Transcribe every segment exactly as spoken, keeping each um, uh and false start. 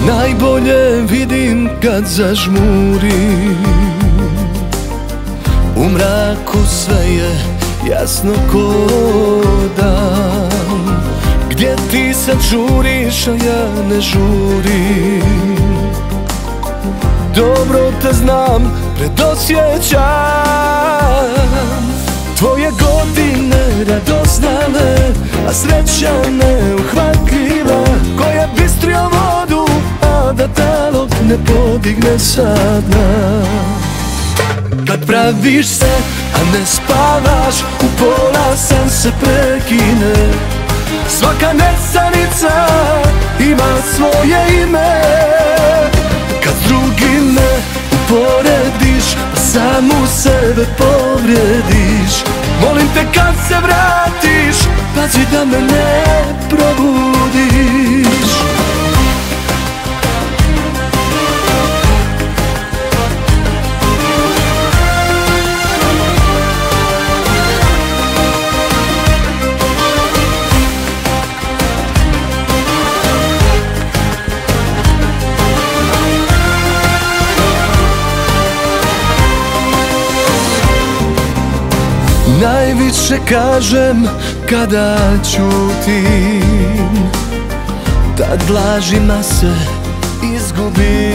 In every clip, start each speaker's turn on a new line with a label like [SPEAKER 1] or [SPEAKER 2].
[SPEAKER 1] Najbolje vidim kad zažmurim, u mraku sve je jasno ko dan. Gdje ti sad žuriš, a ja ne žurim, dobro te znam, predosjećam tvoje godine radoznale, a sreća neuhvatljiva, koja bistrio vodu, a da talog ne podigne sa dna. Kad praviš se, a ne spavaš, u pola san se prekine. Svaka nesanica ima svoje ime. Kad s drugim ne uporediš, pa samu sebe povrijediš. Molim te kad se vratiš, pazi da me ne probudiš. Najviše kažem kada ćutim, tad lažima se izgubi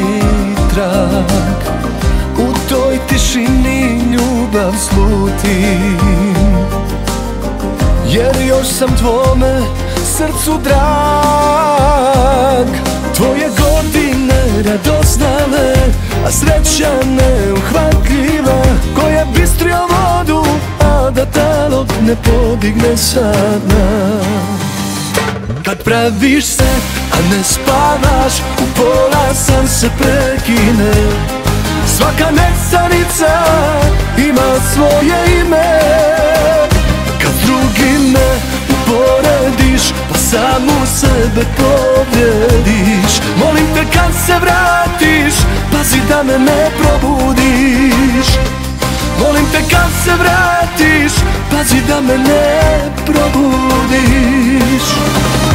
[SPEAKER 1] trag. U toj tišini ljubav slutim, jer još sam tvome srcu drag. Tvoje godine radoznale, a sreća neuhvatljiva, koja bistrio vodu, a da talog ne podigne sa dna. Kad praviš se, a ne spavaš, u pola san se prekine. Svaka nesanica ima svoje ime. Kad s drugim ne uporediš, pa samu sebe povrijediš. Molim te kad se vratiš, pazi da me ne probudiš. Molim te kad se vratiš, pazi da me ne probudiš.